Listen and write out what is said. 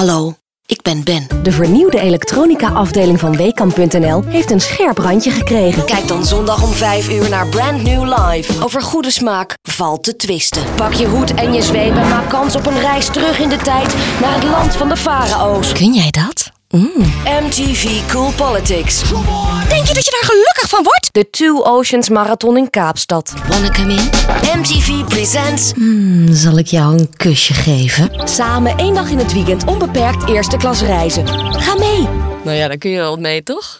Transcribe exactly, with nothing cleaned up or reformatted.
Hallo, ik ben Ben. De vernieuwde elektronica-afdeling van Weekamp punt n l heeft een scherp randje gekregen. Kijk dan zondag om vijf uur naar Brand New Live. Over goede smaak valt te twisten. Pak je hoed en je zweep en maak kans op een reis terug in de tijd naar het land van de farao's. Kun jij dat? Mm. M T V Cool Politics. Denk je dat je daar gelukkig van wordt? De Two Oceans Marathon in Kaapstad. Wanna come in? M T V presents... Hmm, zal ik jou een kusje geven? Samen één dag in het weekend onbeperkt eerste klas reizen. Ga mee! Nou ja, daar kun je wel mee, toch?